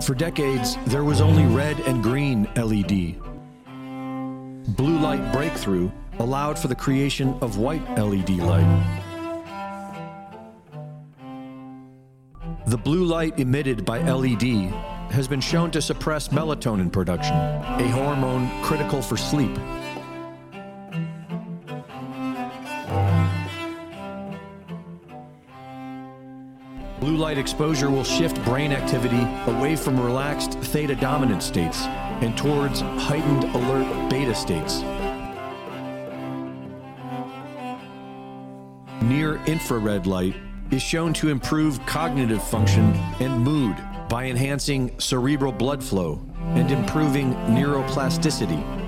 For decades, there was only red and green LED. Blue light breakthrough allowed for the creation of white LED light. The blue light emitted by LED has been shown to suppress melatonin production, a hormone critical for sleep. Blue light exposure will shift brain activity away from relaxed theta dominant states and towards heightened alert beta states. Near infrared light is shown to improve cognitive function and mood by enhancing cerebral blood flow and improving neuroplasticity.